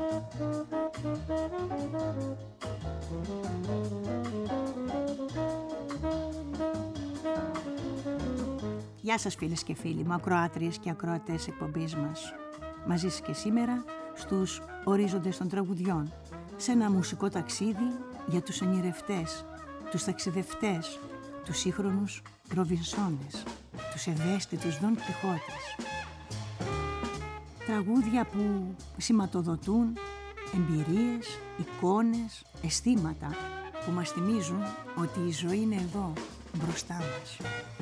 Γεια σας φίλες και φίλοι μου, ακροάτριες και ακροατές εκπομπής μας. Μαζί σας και σήμερα στους ορίζοντες των τραγουδιών, σε ένα μουσικό ταξίδι για τους ονειρευτές, τους ταξιδευτές, τους σύγχρονους Ροβινσόνες, τους ευαίσθητους Δον Κιχώτες. Τραγούδια που σηματοδοτούν εμπειρίες, εικόνες, αισθήματα που μας θυμίζουν ότι η ζωή είναι εδώ, μπροστά μας.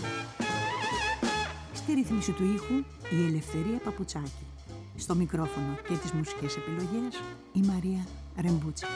Στη ρύθμιση του ήχου η Ελευθερία Παπουτσάκη. Στο μικρόφωνο και τις μουσικές επιλογές η Μαρία Ρεμπούτσα.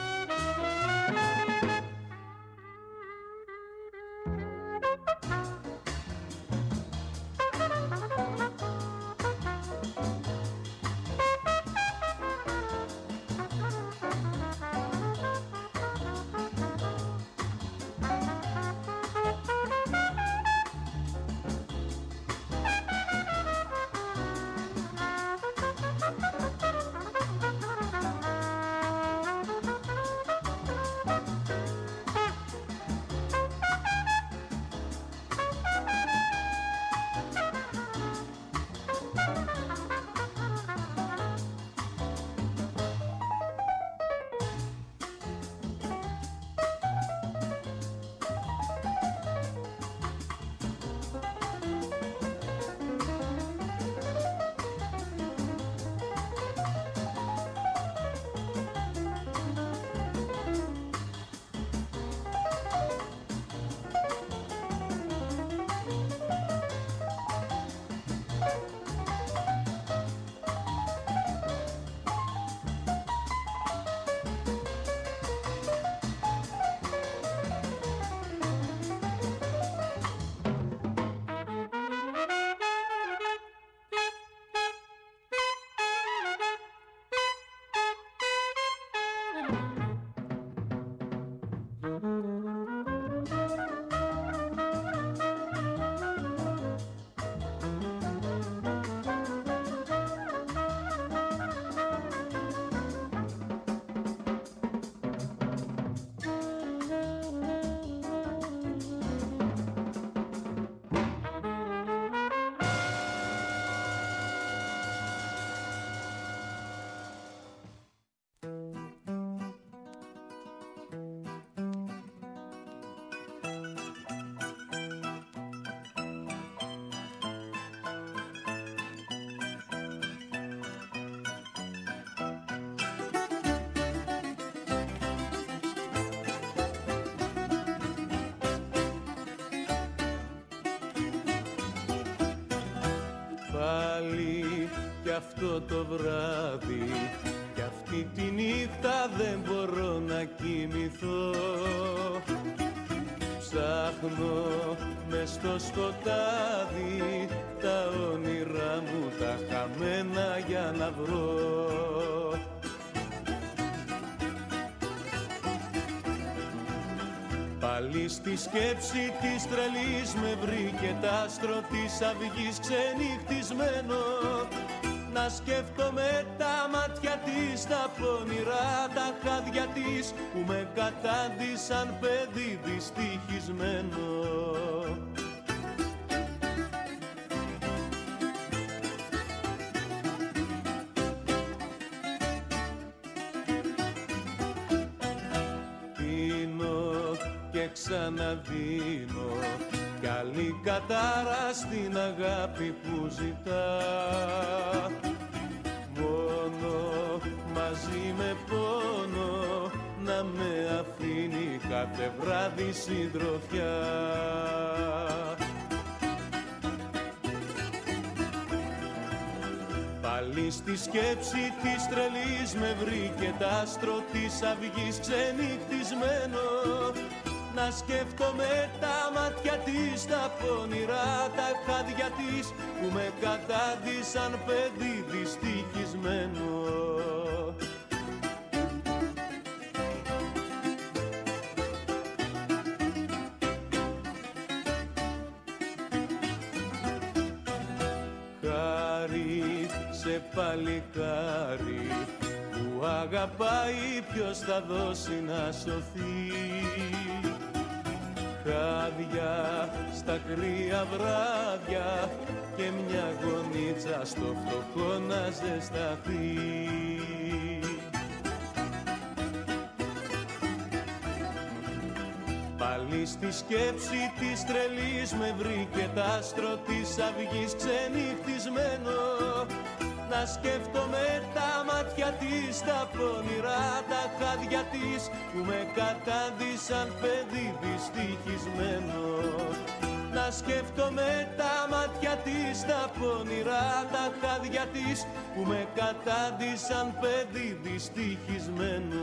Κι αυτό το βράδυ, κι αυτή τη νύχτα δεν μπορώ να κοιμηθώ. Ψάχνω μες στο σκοτάδι τα όνειρά μου τα χαμένα για να βρω. Πάλι στη σκέψη της τρελής με βρήκε τ' άστρο της αυγής ξενυχτισμένο. Να σκέφτομαι τα μάτια της, τα πονηρά τα χάδια της που με κατάντησαν παιδί δυστυχισμένο. Πίνω και ξαναδίνω κι άλλη κατάρα στην αγάπη που ζητά. Μόνο μαζί με πόνο να με αφήνει κάθε βράδυ συντροφιά. Πάλι στη σκέψη της τρελής με βρήκε τ' άστρο της αυγής ξενυχτισμένο. Να σκέφτομαι τα μάτια της, τα πονηρά τα χάδια της που με κατάντησαν παιδί δυστυχισμένο. Χάρη σε παλικάρι που που αγαπάει ποιος θα δώσει να σωθεί. Χάδια στα κρύα βράδια και μια γονίτσα στο φτωχό να ζεσταθεί. Πάλι στη σκέψη της τρελής με βρήκε τ' άστρο της αυγής ξενυχτισμένο. Να σκέφτομαι τα μάτια της, τα πονηρά τα χάδια της που με κατάντησαν παιδί δυστυχισμένο. Να σκέφτομαι τα μάτια της, τα πονηρά τα χάδια της που με κατάντησαν παιδί δυστυχισμένο.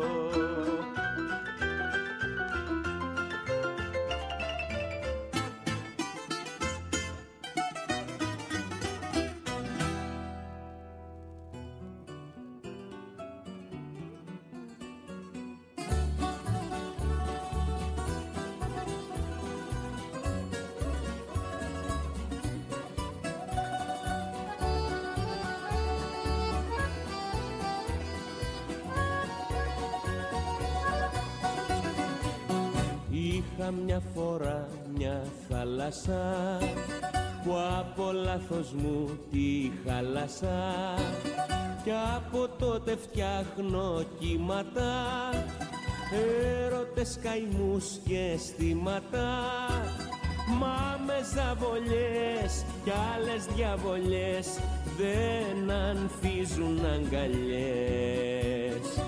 Είχα μια φορά μια θάλασσα που από λάθος μου τη χάλασα κι από τότε φτιάχνω κύματα, έρωτες, καημούς και αισθήματα. Μα με ζαβολιές κι άλλες διαβολιές δεν ανθίζουν αγκαλιές.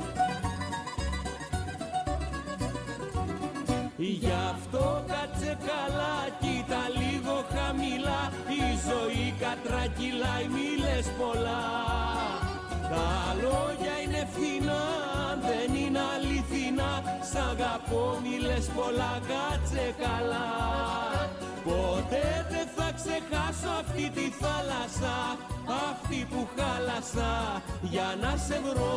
Γι' αυτό κάτσε καλά, κοίτα λίγο χαμηλά, η ζωή κατρακυλάει, μη λες πολλά. Τα λόγια είναι φθηνά, δεν είναι αληθινά, σ' αγαπώ μη λες πολλά, κάτσε καλά. Ποτέ δεν θα ξεχάσω αυτή τη θάλασσα, αυτή που χάλασα για να σε βρω.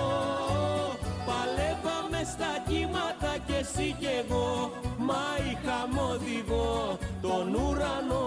Παλεύαμε στα κύματα κι εσύ κι εγώ, μα είχαμε οδηγό τον ουρανό.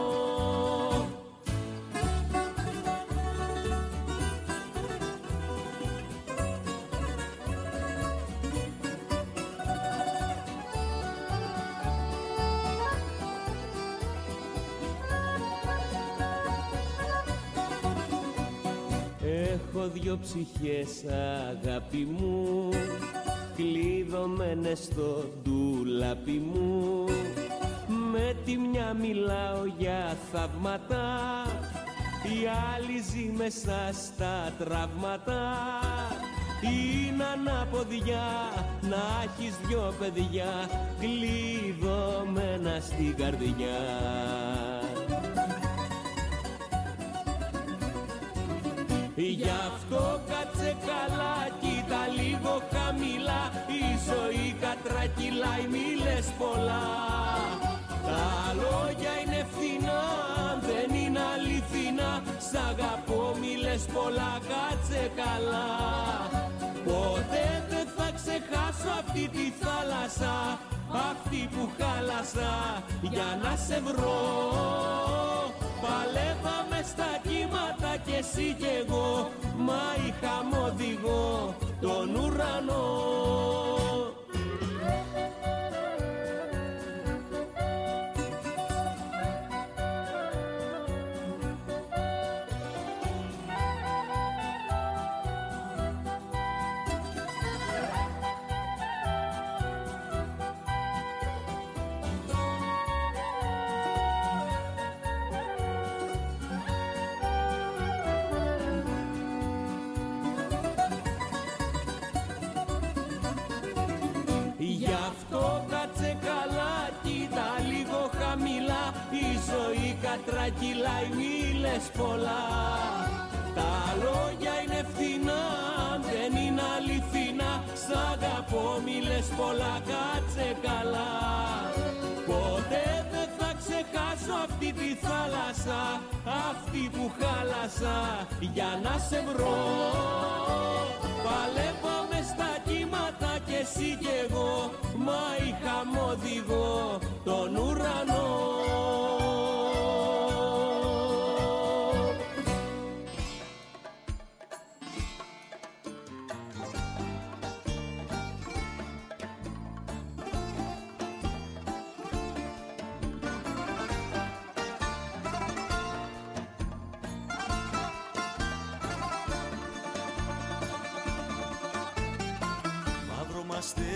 Έχω δυο ψυχές αγάπη μου, κλειδωμένες στο ντουλάπι μου. Με τη μια μιλάω για θαύματα, η άλλη ζει μέσα στα τραύματα. Είναι ανάποδια να έχεις δυο παιδιά, κλειδωμένα στην καρδιά. Γι' αυτό κάτσε καλά, κοίτα λίγο χαμηλά, η ζωή κατρακυλάει, μη λες πολλά. Τα λόγια είναι φθηνά, δεν είναι αληθινά, σ' αγαπώ μη λες πολλά, κάτσε καλά. Ποτέ δεν θα ξεχάσω αυτή τη θάλασσα, αυτή που χάλασα για να σε βρω. Παλεύαμε στα κύματα κι εσύ κι εγώ, μα είχαμε οδηγό τον ουρανό. Γι' αυτό κάτσε καλά, κοίτα λίγο χαμηλά, η ζωή κατρακυλάει, μη λες πολλά. Τα λόγια είναι φθηνά, δεν είναι αληθινά, σ' αγαπώ μη λες πολλά, κάτσε καλά. Ποτέ δεν θα ξεχάσω αυτή τη θάλασσα, αυτή που χάλασα για να σε βρω. Παλεύαμε στα κύματα κι εσύ κι εγώ, μα είχαμε οδηγό τον ουρανό.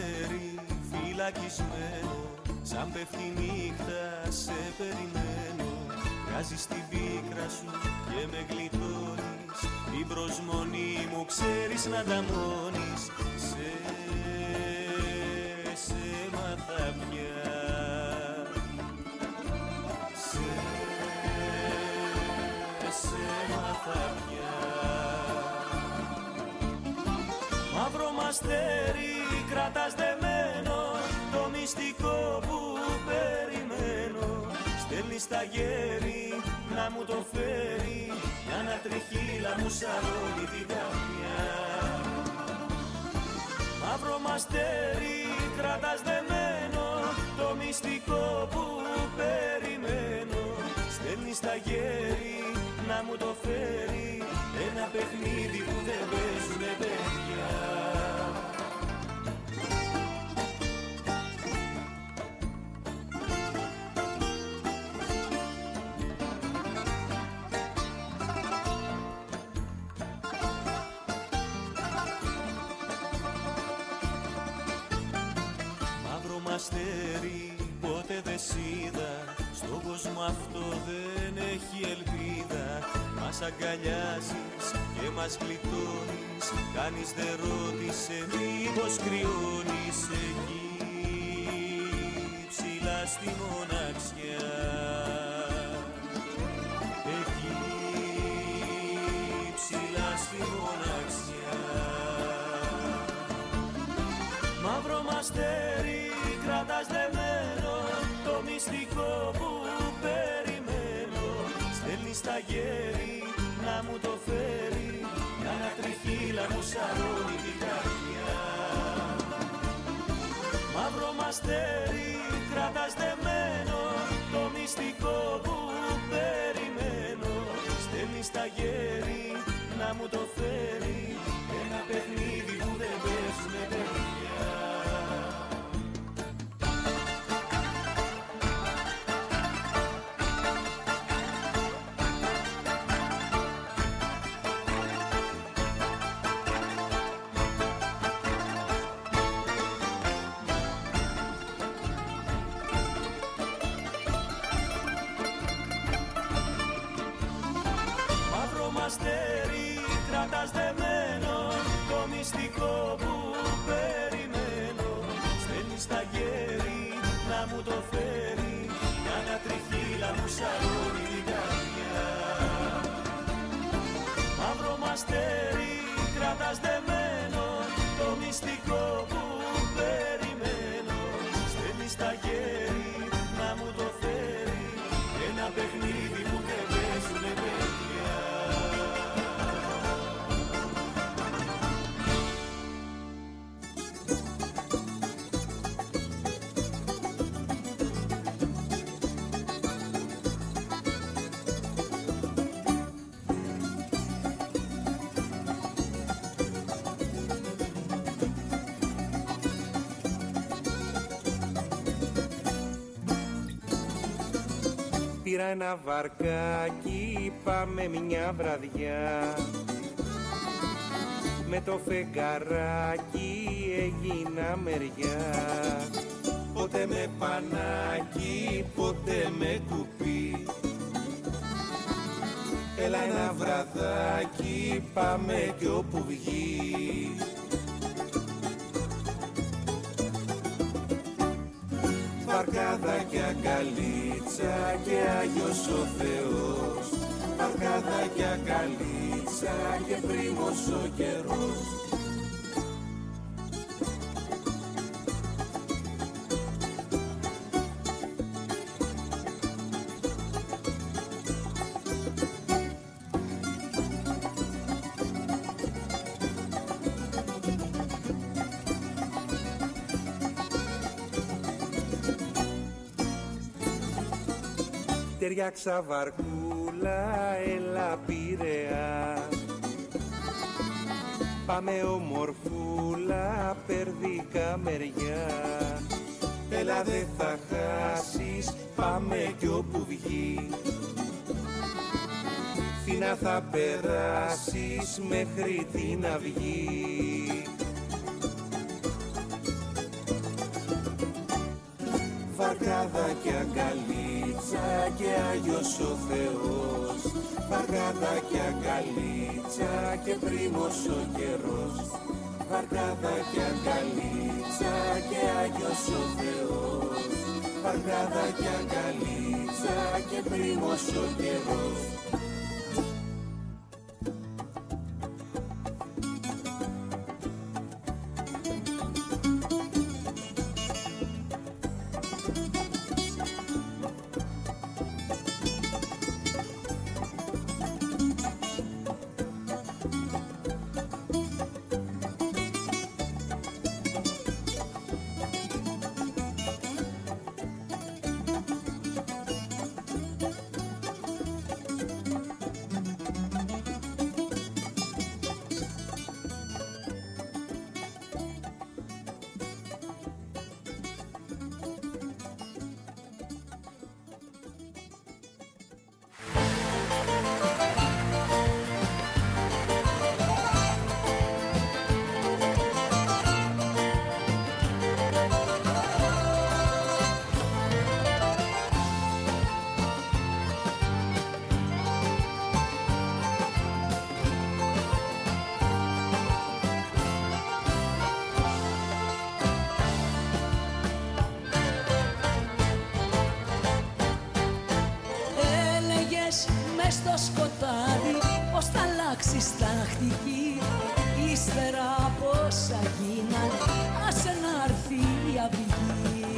αστέρι φυλακισμένο, σαν πέφτει νύχτα σε περιμένω. Βγάζεις την πίκρα σου και με γλιτώνεις, την προσμονή μου ξέρεις να ανταμώνεις. Σε μάθα πια, σε μάθα πια. Μαύρο μαστέρι κρατάς δεμένο, το μυστικό που περιμένω. Στέλνεις τα γέρι να μου το φέρει, για να τριχύλα μου σαρώνει την καρδιά. Μαύρο μαστέρι κρατάς δεμένο, το μυστικό που περιμένω. Στέλνεις τα γέρι να μου το φέρει, ένα παιχνίδι που δεν παίζουνε παιδιά. Αστέρι, πότε δεν σ' είδα, στον κόσμο αυτό δεν έχει ελπίδα. Μας αγκαλιάζεις και μας γλιτώνεις, κανείς δεν ρώτησε μήπως κρυώνεις εκεί ψηλά στη μοναξιά. Εκεί ψηλά στη μοναξιά. Μαύρο μαστέρι κρατάς δεμένο, το μυστικό που περιμένω. Στέλνεις τα γέρι να μου το φέρει, για να τριχύλα μου σαρώνει την καρδιά. Μαύρο μαστέρι κρατάς δεμένο, το μυστικό που περιμένω. Στέλνεις τα γέρι να μου το φέρει, ένα παιχνίδι που δεν παίζουνε παιδιά. Αστέρι κρατάς δεμένο, το μυστικό που περιμένω. Στέλνεις τα γέρι να μου το φέρει, για να τριχύλα μου σαρώνει την καρδιά. Μαύρο μαστέρι κρατάς δεμένο, το μυστικό που περιμένω. Στέλνεις τα γέρι να μου το φέρει, ένα παιχνίδι που δεν παίζουνε παιδιά. Πήρα ένα βαρκάκι, πάμε μια βραδιά. Με το φεγγαράκι έγινα μεριά. Ποτέ με πανάκι, ποτέ με κουπί. Έλα ένα βραδάκι, πάμε κι όπου βγει. Βαρκάδακια καλίτσα και Άγιος ο Θεός. Βαρκάδακια καλίτσα και πρίμος ο καιρός. Ταιριάξα βαρκούλα, έλα Πειραιά. Πάμε ομορφούλα, περδικά μεριά. Έλα δε θα χάσεις, πάμε κι όπου βγει. Φίνα θα περάσεις μέχρι την αυγή. Βαρκάδα και αγκαλίτσα και Άγιος ο Θεός, βαρκάδα και αγκαλίτσα και πρίμος ο καιρός, βαρκάδα και αγκαλίτσα και Άγιος ο Θεός, βαρκάδα και αγκαλίτσα και πρίμος ο καιρός. Στο σκοτάδι πως θα αλλάξεις τακτική, ύστερα από όσα γίναν άσε να έρθει η αυγή.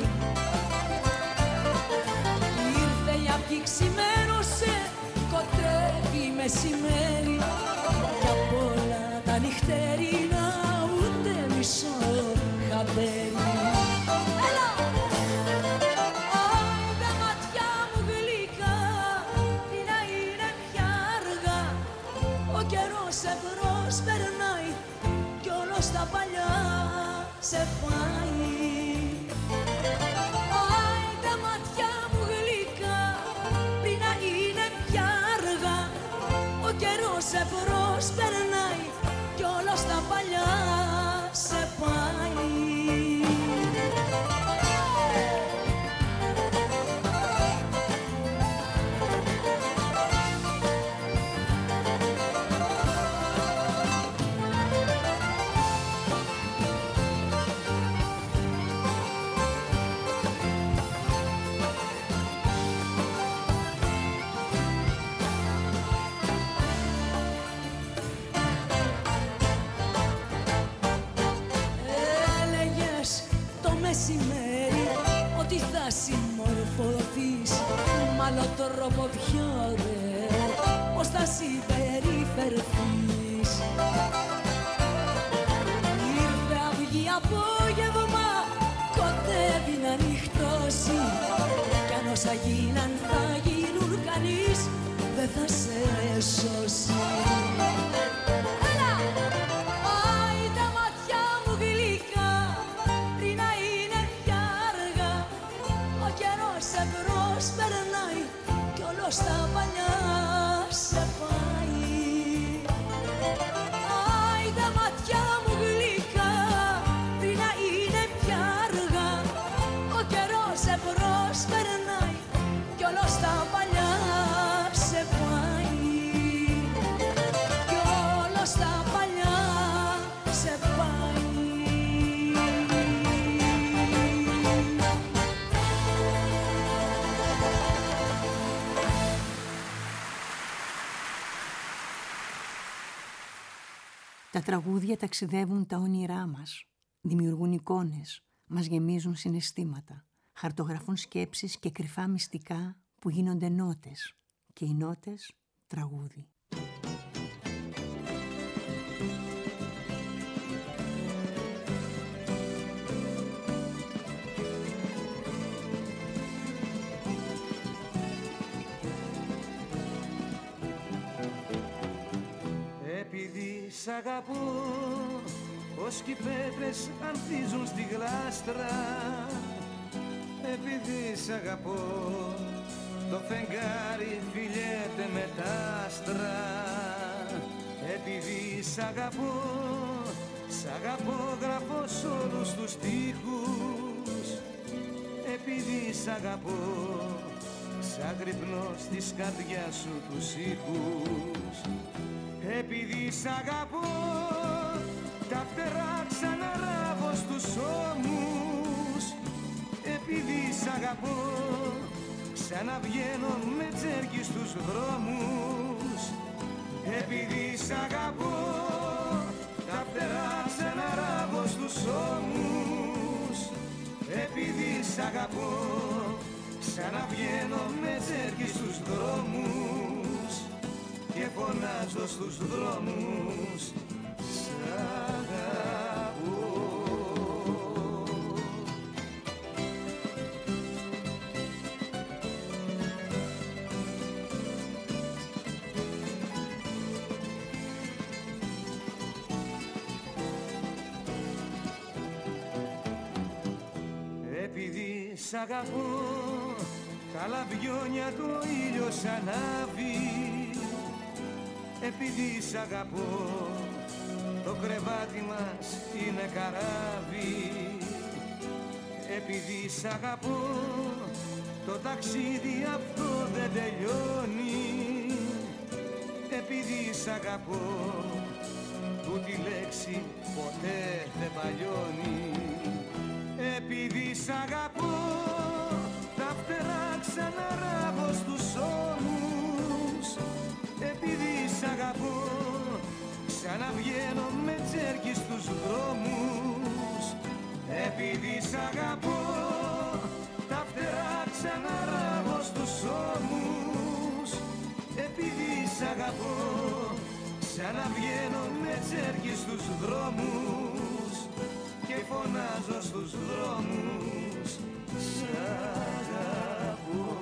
Ήρθε η αυγή, ξημέρωσε, κοντεύει μεσημέρι κι απ' όλα τα νυχτερινά ούτε μισό χαμπέρι. Περνάει κι όλο στα παλιά σε πάει. Άι τα μάτια μου γλυκά, πριν να είναι πια αργά, ο καιρός σε προσπερνάει κι όλο στα παλιά σε πάει. Μεσημέρι ότι θα συμμορφωθείς μ' άλλο τρόπο πιο ωραίο, πως θα συμπεριφερθείς. Ήρθε αυγή απόγευμα, κοντεύει να νυχτώσει κι αν όσα γίναν θα γίνουν κανείς δεν θα σε σώσει. Περνάει κι όλο στα παλιά σε πάει. Άι τα μάτια μου γλυκά, πριν να είναι πια αργά, ο καιρός σε προσπερνάει κι όλο στα παλιά σε πάει. Κι όλο στα παλιά σε πάει. Τα τραγούδια ταξιδεύουν τα όνειρά μας, δημιουργούν εικόνες, μας γεμίζουν συναισθήματα, χαρτογραφούν σκέψεις και κρυφά μυστικά που γίνονται νότες και οι νότες τραγούδι. Επειδή σ' αγαπώ, ως κι οι πέτρες ανθίζουν στη γλάστρα. Επειδή σ' αγαπώ, το φεγγάρι φιλιέται με τα άστρα. Επειδή σ' αγαπώ γράφω σ' όλους τους στίχους. Επειδή σ' αγαπώ, ξαγρυπνώ στις καρδιάς σου τους ήχους. Επειδή σ' αγαπώ, τα φτερά ξαναράβω στους ώμους. Επειδή σ' αγαπώ, ξαναβγαίνω με τσέρκι στους δρόμους. Επειδή σ' αγαπώ, τα φτερά ξαναράβω στους ώμους. Επειδή σ' αγαπώ, ξαναβγαίνω με τσέρκι στους δρόμους και φωνάζω στους δρόμους σ' αγαπώ. Επειδή σ' αγαπώ, τα λαμπιόνια του ήλιος ανάβει. Επειδή σ' αγαπώ, το κρεβάτι μας είναι καράβι. Επειδή σ' αγαπώ, το ταξίδι αυτό δεν τελειώνει. Επειδή σ' αγαπώ, ούτε λέξη ποτέ δεν παλιώνει. Επειδή σ' αγαπώ, τα φτερά ξαναράβω στους ώμους. Επειδή σ' αγαπώ, ξαναβγαίνω με τσέρκι στους δρόμους. Επειδή σ' αγαπώ, τα φτερά ξαναράβω στους ώμους. Επειδή σ' αγαπώ, ξαναβγαίνω με τσέρκι στους δρόμους και φωνάζω στους δρόμους σ' αγαπώ.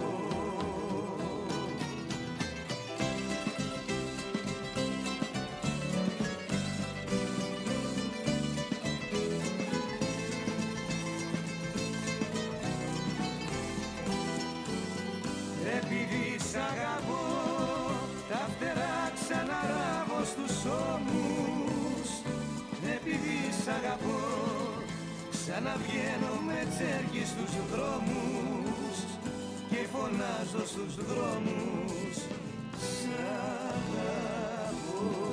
Επειδή σ' αγαπώ, τα φτερά ξαναράβω στους ώμους. Επειδή σ' αγαπώ, ξαναβγαίνω με τσέρκι στους δρόμους και φωνάζω στους δρόμους σ' αγαπώ.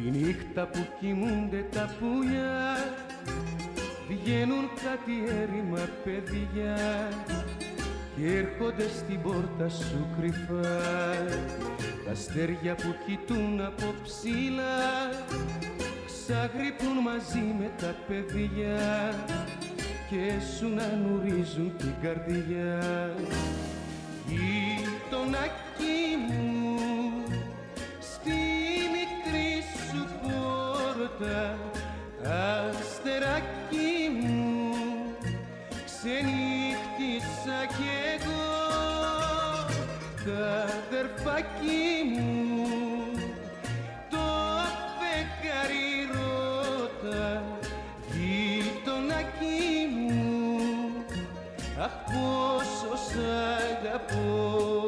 Τη νύχτα που κοιμούνται τα πουλιά βγαίνουν κάτι έρημα παιδιά και έρχονται στην πόρτα σου κρυφά. Τα αστέρια που κοιτούν από ψηλά ξαγρυπνούν μαζί με τα παιδιά και σου να νουρίζουν την καρδιά. Γειτονάκι μου, στη μικρή σου πόρτα, αστεράκι μου, ξενύχτησα κι εγώ. Τα αδερφάκι μου, το φεγγάρι ρώτα, γειτονάκι μου, αχ πόσο σ' αγαπώ.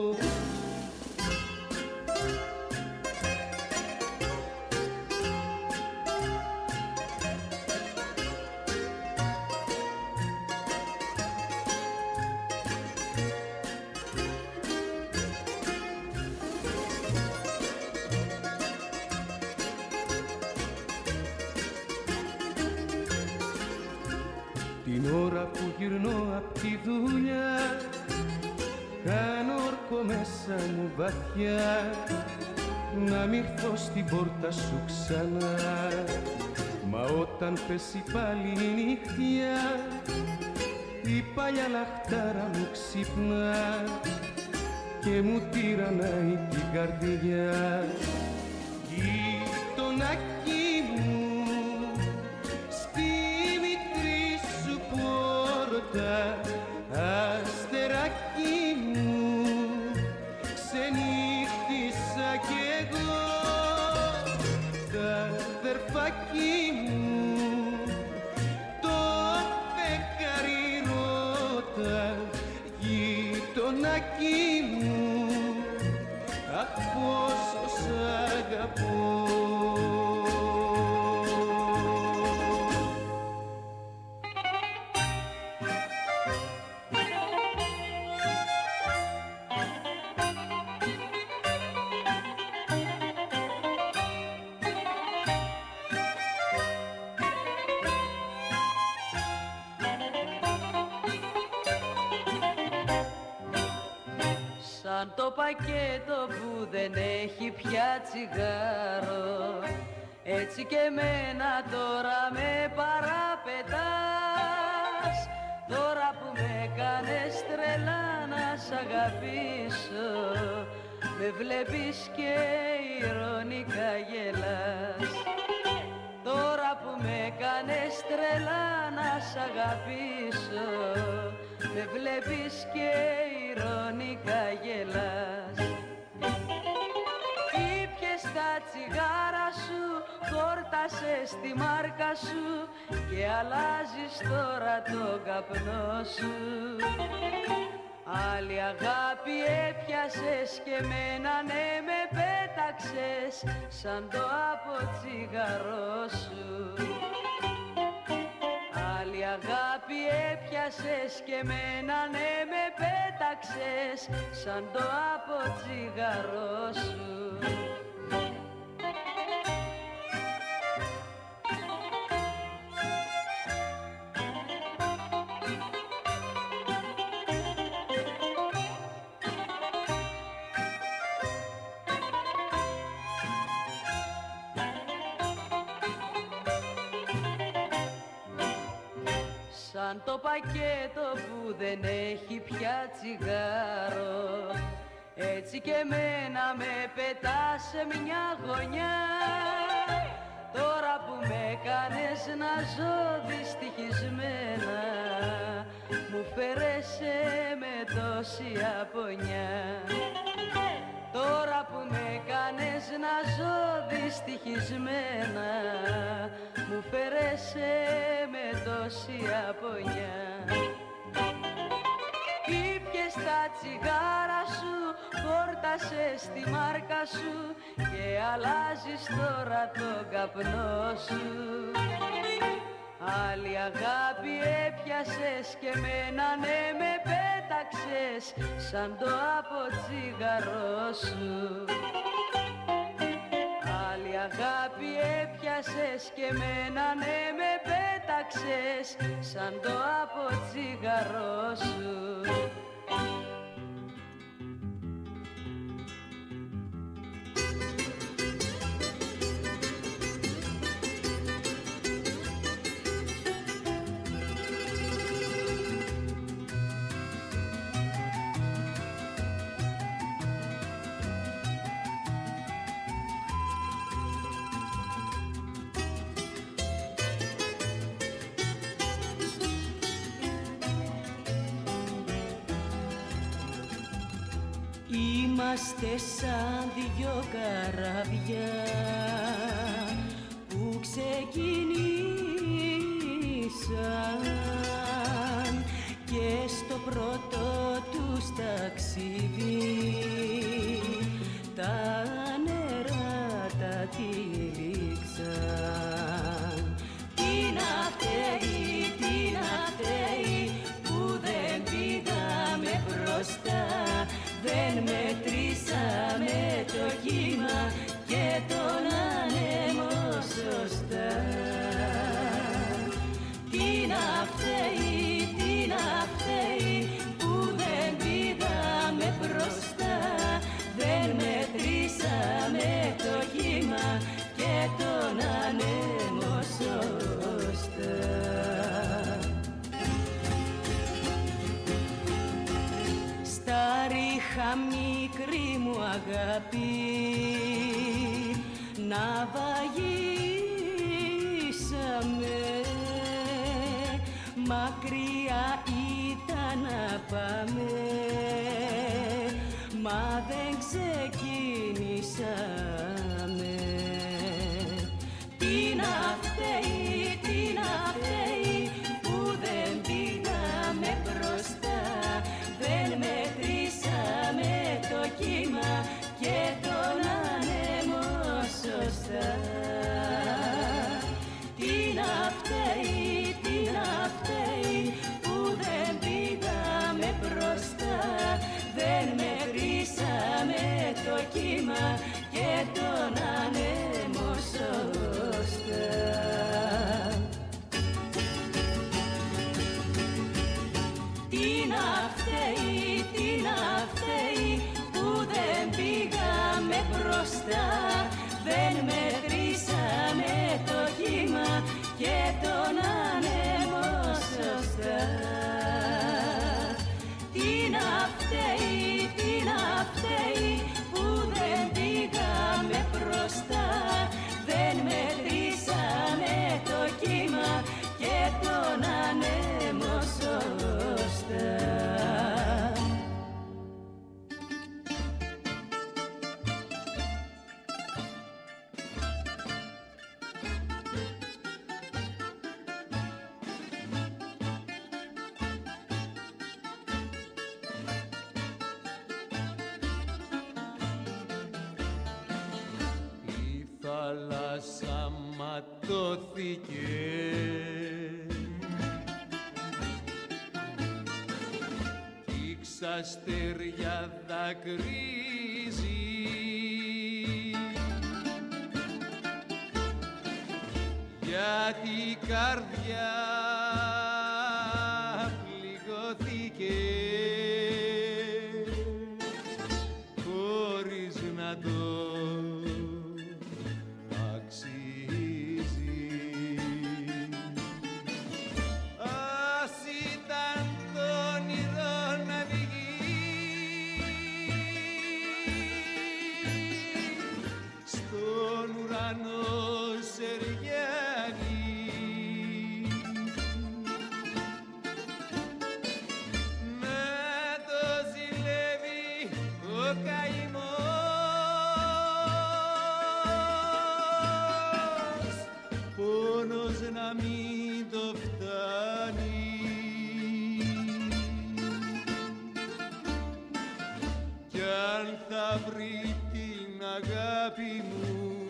Την ώρα που γυρνώ απ' τη δουλειά κάνω όρκο μέσα μου βαθιά να μη έρθω στην πόρτα σου ξανά. Μα όταν πέσει πάλι η νύχτια η παλιά λαχτάρα μου ξυπνά και μου τυραννάει την καρδιά. Γειτονάκι μου, αστεράκι μου, ξενύχτησα κι εγώ. Τα αδερφάκι μου, το φεγγάρι ρώτα, γειτονάκι μου, αχ πόσο σ' αγαπώ. Σαν το πακέτο που δεν έχει πια τσιγάρο, έτσι και εμένα τώρα με παραπετάς. Τώρα που με κάνες τρελά να σ' αγαπήσω, με βλέπεις και ειρωνικά γελάς. Τώρα που με κάνες τρελά να σ' αγαπήσω, με βλέπεις και ειρωνικά γελάς. Ήπιες τα τσιγάρα σου, χόρτασες τη μάρκα σου και αλλάζεις τώρα τον καπνό σου. Άλλη αγάπη έπιασες και μένα ναι με πέταξες σαν το αποτσιγαρό σου. Άλλη αγάπη έπιασες και μένα ναι με πέταξες σαν το αποτσιγαρό σου. Σαν το πακέτο που δεν έχει πια τσιγάρο, έτσι και εμένα με πετάς σε μια γωνιά. Τώρα που με κάνες να ζω δυστυχισμένα, μου φέρεσαι με τόση απονιά. Τώρα που με κάνες να ζω δυστυχισμένα, μου φέρεσαι με τόση απονιά. Ήπιες τα τσιγάρα σου, χόρτασες τη μάρκα σου και αλλάζεις τώρα τον καπνό σου. Άλλη αγάπη έπιασες και μένα ναι με πέταξες σαν το αποτσιγαρό σου. Άλλη αγάπη έπιασες και μένα ναι με πέταξες σαν το αποτσίγαρό σου. Είμαστε σαν δυο καράβια που ξεκινήσαν και στο πρώτο τους ταξίδι τα νερά τα τυλίξαν. Τι να φταίει που δεν πήγαμε μπροστά, δεν μετρήσαμε το κύμα και τον άνεμο σωστά. Τι να φταίει που δεν πήγαμε μπροστά, δεν μετρήσαμε το κύμα και τον άνεμο σωστά. Στα ρίχα μικρή μου αγάπη να βαγίσαμε, μακριά ήταν να πάμε, μα δεν ξεκινήσαμε. Τι να φταίει που δεν πήγαμε μπροστά, δεν μετρήσαμε το κύμα και τον άνεμο σωστά. Τι να φταίει που δεν πήγαμε μπροστά, δεν μετρήσαμε το κύμα και τον άνεμο σωστά. Τι να φταίει που δεν πήγαμε μπροστά, δεν μετρήσαμε το κύμα και τον άνεμο σωστά. Τι να φταίει που δεν πήγαμε μπροστά, δεν μετρήσαμε το κύμα και τον άνεμο σωστά. Η θάλασσα ματώθηκε κι η ξαστέρια δακρύζει, γιατί η καρδιά πληγώθηκε χωρίς να το αξίζει. Ας ήταν το όνειρο να βγει στον ουρανό σεριάνι, να το ζηλεύει ο καημός, πόνος να μην το φτάνει. Κι αν θα βρει την αγάπη μου,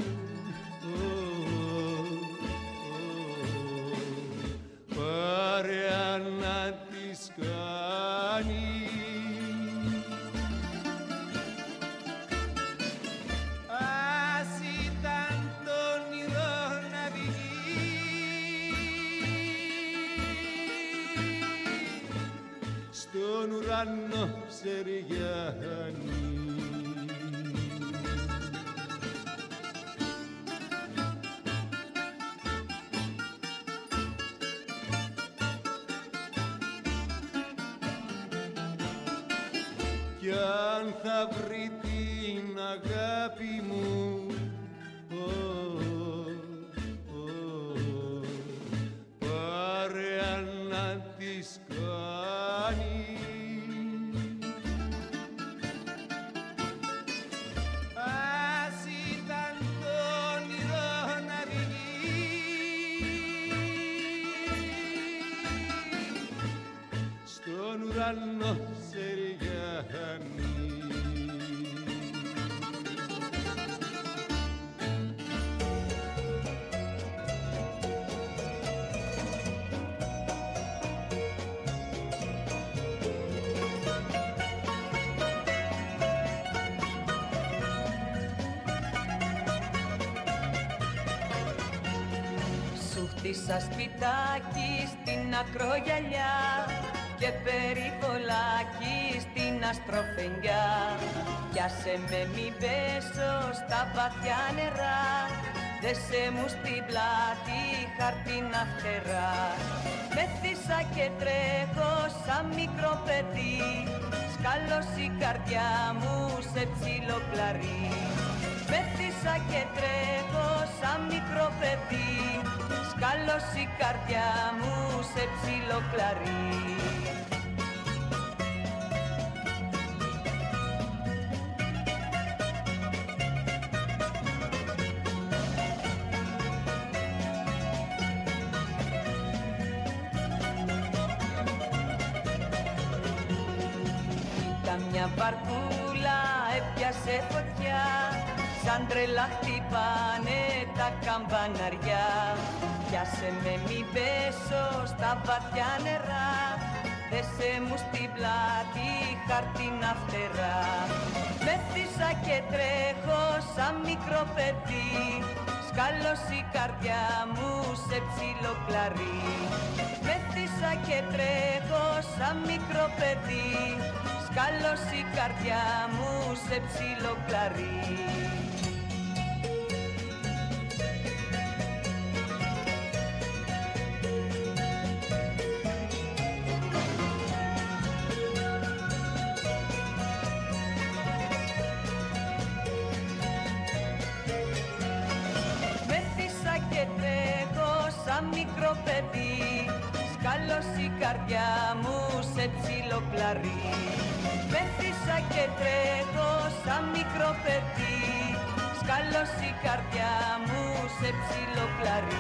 παρέα να της κάνει. Ας ήταν το ουρανό Σεριάννη. Κι αν θα βρει την αγάπη μου, παρέα να της κάνει. Ας ήταν το όνειρο να βγει στον ουρανό Σεριάννη. Χτίσα σπιτάκι στην ακρογιαλιά και περιβολάκι στην αστροφενιά. Πιάσε με μη πέσω στα βαθιά νερά, δέσε μου στην πλάτη χαρτίνα φτερά. Μέθησα και τρέχω σαν μικρό παιδί, σκάλωσε η καρδιά μου σε ψηλό κλαρί. Μέθησα και τρέχω σαν μικρό παιδί, σκάλωσε η καρδιά μου σε ψηλό κλαρί. Ήταν μια μπαρκούλα, έπιασε φωτιά, σαν τρελά χτυπάνε τα καμπαναριά. Πιάσε με μη πέσω στα βαθιά νερά, δέσε μου στην πλάτη χαρτίνα φτερά. Μέθησα και τρέχω σαν μικρό παιδί, σκάλωσε η καρδιά μου σε ψηλό κλαρί. Μέθησα και τρέχω σαν μικρό παιδί, σκάλωσε η καρδιά μου σε ψηλό κλαρί. Μικρό παιδί, σκάλωσε η καρδιά μου σε ψηλό κλαρί. Μέθησα και τρέχω σαν μικρό παιδί, σκάλωσε η καρδιά μου σε ψηλό κλαρί.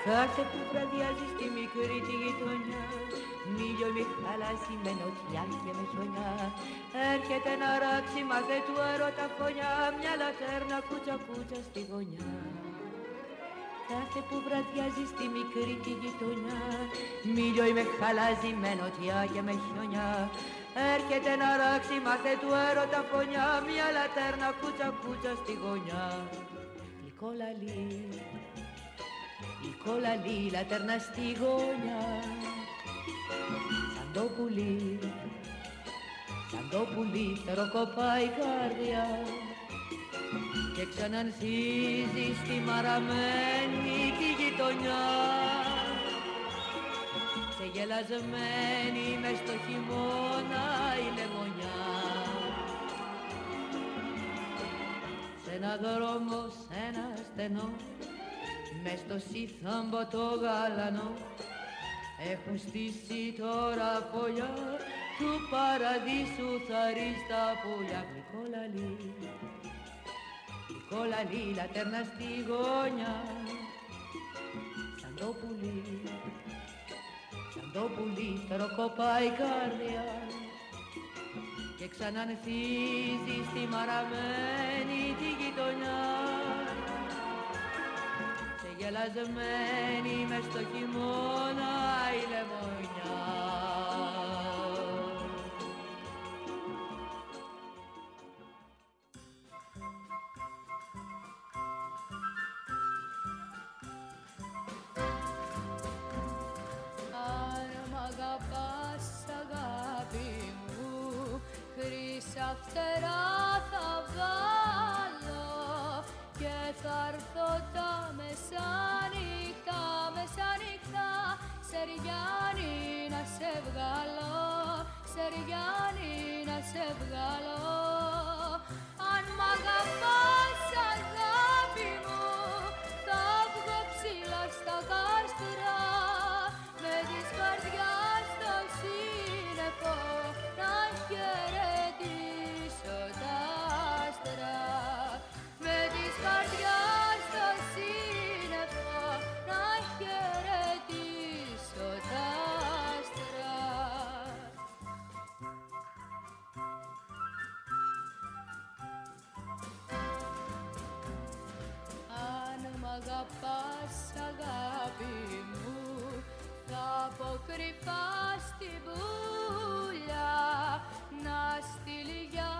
Κάθε που βραδιάζει στη μικρή τη γειτονιά, μήλιο με χαλάσει με νοτιά και με χιονιά. Έρχεται να ράξει μάθε του έρωτα φωνιά, μια λατέρνα κούτσα κούτσα στη γωνιά. Κάθε που βραδιάζει στη μικρή τη γειτονιά, μήλιο με χαλάζει με νοτιά και με χιονιά. Έρχεται να ράξει μάθε του έρωτα φωνιά, μια λατέρνα κούτσα κούτσα στη γωνιά. Λικόλαλη, λικόλαλη, λατέρνα στη γωνιά. Σαν το πουλί, φτεροκοπάει η καρδιά και ξανανθίζει στη μαραμένη τη γειτονιά. Ξεγελασμένη μες στο χειμώνα η λεμονιά. Σ' ένα δρόμο, σ' ένα στενό, μες στο σύθαμπο το γαλανό, έχουν στήσει τώρα φωλιά του παραδείσου θα ρεις τα πουλιά. Γλυκόλαλη, γλυκόλαλη, λατέρνα στη γωνιά. Σαν το πουλί, φτεροκοπάει η καρδιά και ξανανθίζει στη μαραμένη τη γειτονιά. Ξεγελασμένη μες στο χειμώνα η λεμονιά. Φτερά θα βάλω και θα έρθω τα μεσάνυχτα, Σεριάννη να σε βγάλω, Σεριάννη να σε βγάλω. Αν μ' αγαπάς αγάπη μου, θα βγω ψηλά στα κάστρα, με της καρδιάς το σύννεφο να χαιρετήσω τα άστρα. Με της καρδιάς το σύννεφο να χαιρετήσω τα άστρα. Αν μ' αγαπάς αγάπη μου, θα πω κρυφά στην πουλιά να στείλει για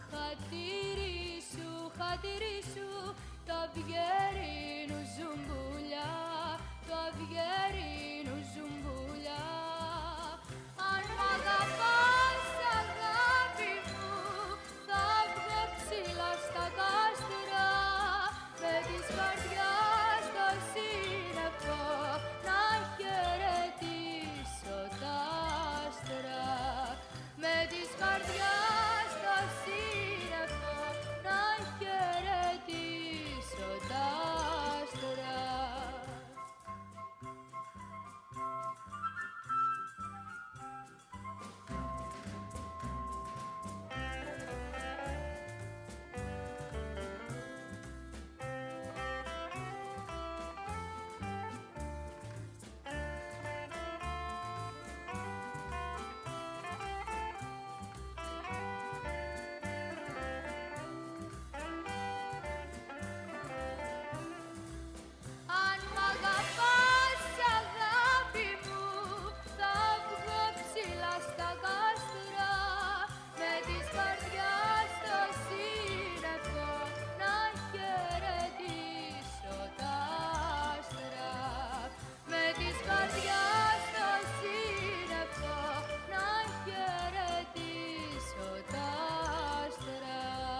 χατήρι σου το αυγερίνου ζουμπουλιά, το αυγερίνου ζουμπουλιά. Αν μ' αγαπάς αγάπη μου, θα βγω ψηλά στα κάστρα, με της καρδιάς το σύννεφο να χαιρετήσω τα άστρα. Με της καρδιάς το σύννεφο να χαιρετήσω τα άστρα. Αν μ' αγαπάς αγάπη μου, θα βγω ψηλά στα κάστρα, με της καρδιάς το σύννεφο να χαιρετήσω τα άστρα. Με της καρδιάς το σύννεφο να χαιρετήσω τα άστρα.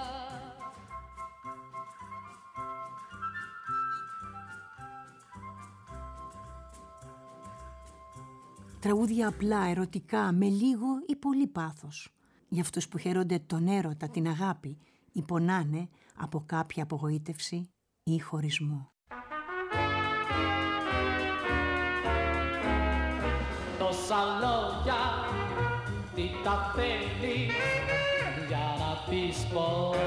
Τραγούδια απλά, ερωτικά, με λίγο ή πολύ πάθος. Για αυτούς που χαίρονται τον έρωτα, την αγάπη ή πονάνε από κάποια απογοήτευση ή χωρισμό. Τόσα λόγια, τι τα θέλεις για να πεις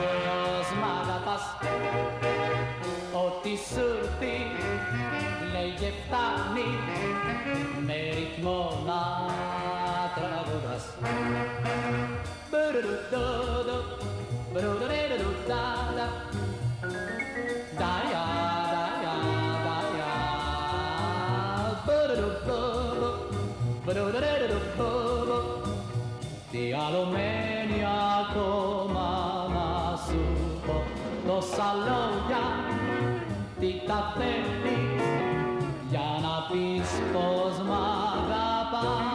πως μ' αγαπάς. Ό,τι σου έρθει λέει και φτάνει με ρυθμό να τραγουδάς. Τι άλλο μένει ακόμα να σου πω, τόσα λόγια, τι τα θέλεις για να πεις πως μ' αγαπάς.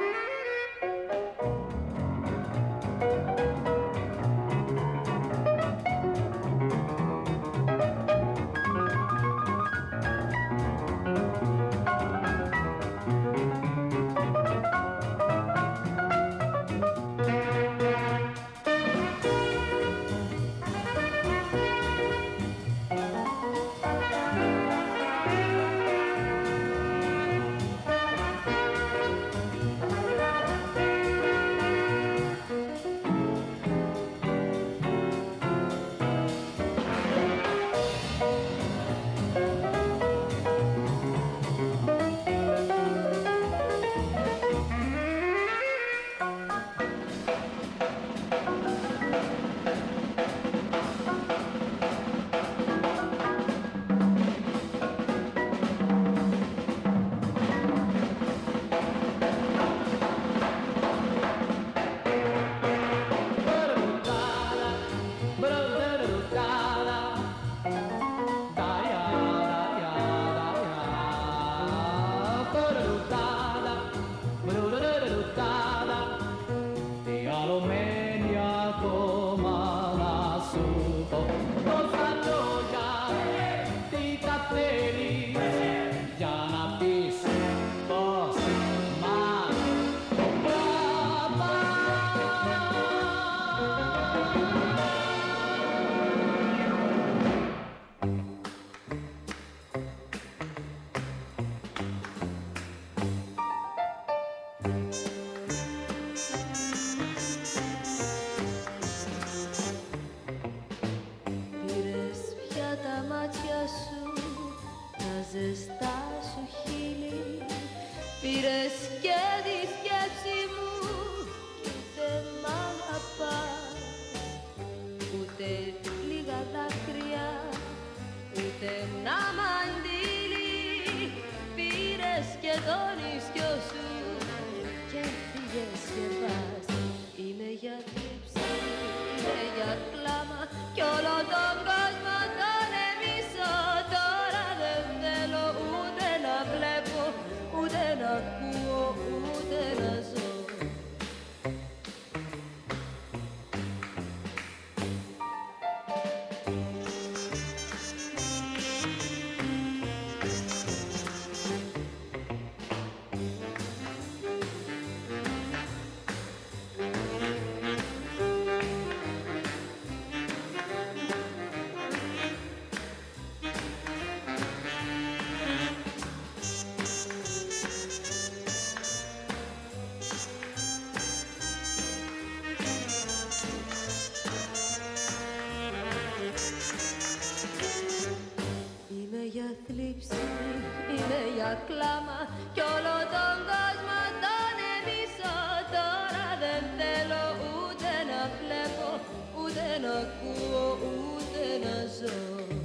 Κλάμα κι όλο τον κόσμο τον εμίσω. Τώρα δεν θέλω ούτε να βλέπω, ούτε να ακούω, ούτε να ζω,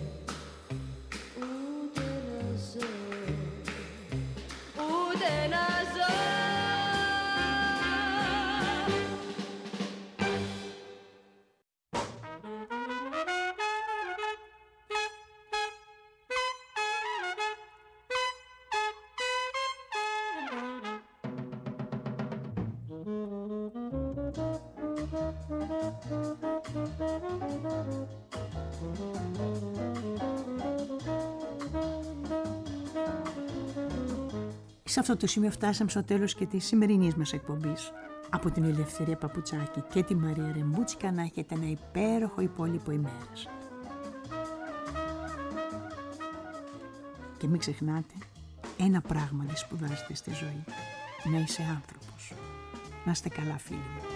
ούτε να ζω, ούτε να ζω. Σε αυτό το σημείο φτάσαμε στο τέλος και της σημερινής μας εκπομπής. Από την Ελευθερία Παπουτσάκη και τη Μαρία Ρεμπούτσικα να έχετε ένα υπέροχο υπόλοιπο ημέρας. Και μην ξεχνάτε, ένα πράγμα δεν σπουδάζετε στη ζωή. Να είσαι άνθρωπος. Να είστε καλά, φίλοι μου.